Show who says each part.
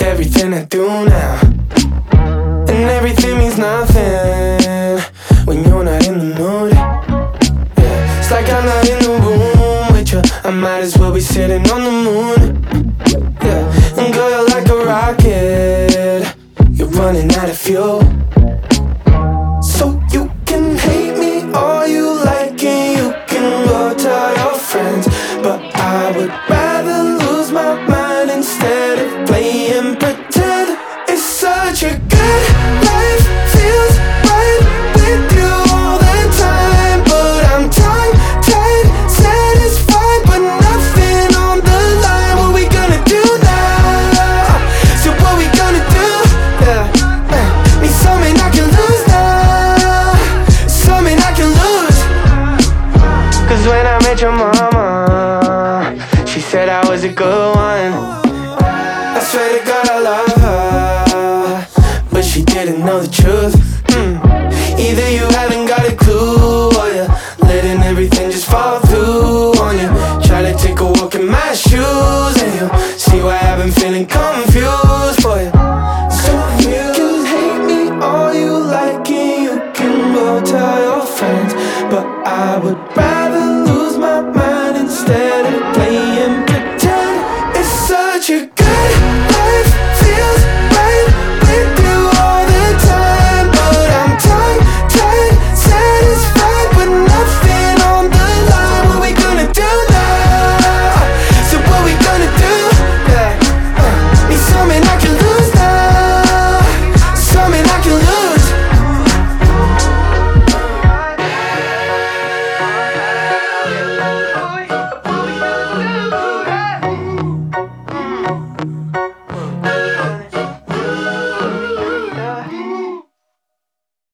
Speaker 1: everything I do now. And everything means nothing when you're not in the mood. Yeah, it's like I'm not in the room with you. I might as well be sitting on the moon. Yeah, and girl, you're like a rocket. You're running out of fuel. So you can hate me all you like, and you can go tell your friends, but I would rather lose my mind instead of playing pretend. It's such a good life, feels right with you all the time. But I'm tongue tied, satisfied, but nothing on the line. What we gonna do now? So what we gonna do? Yeah, need something I can lose now, something I can lose. Cause when I met your mama, she said I was a good one. I swear to God I love her, but she didn't know the truth. Either you